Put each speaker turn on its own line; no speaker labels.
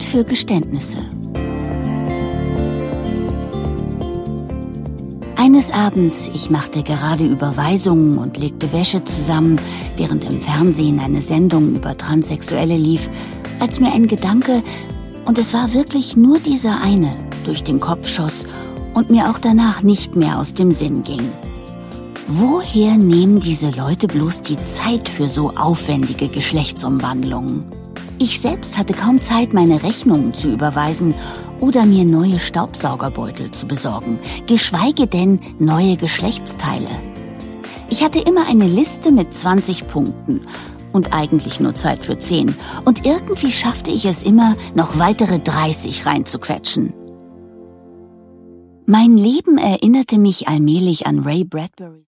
für Geständnisse. Eines Abends, ich machte gerade Überweisungen und legte Wäsche zusammen, während im Fernsehen eine Sendung über Transsexuelle lief, als mir ein Gedanke, und es war wirklich nur dieser eine, durch den Kopf schoss und mir auch danach nicht mehr aus dem Sinn ging. Woher nehmen diese Leute bloß die Zeit für so aufwendige Geschlechtsumwandlungen? Ich selbst hatte kaum Zeit, meine Rechnungen zu überweisen oder mir neue Staubsaugerbeutel zu besorgen, geschweige denn neue Geschlechtsteile. Ich hatte immer eine Liste mit 20 Punkten und eigentlich nur Zeit für 10. Und irgendwie schaffte ich es immer, noch weitere 30 reinzuquetschen. Mein Leben erinnerte mich allmählich an Ray Bradbury.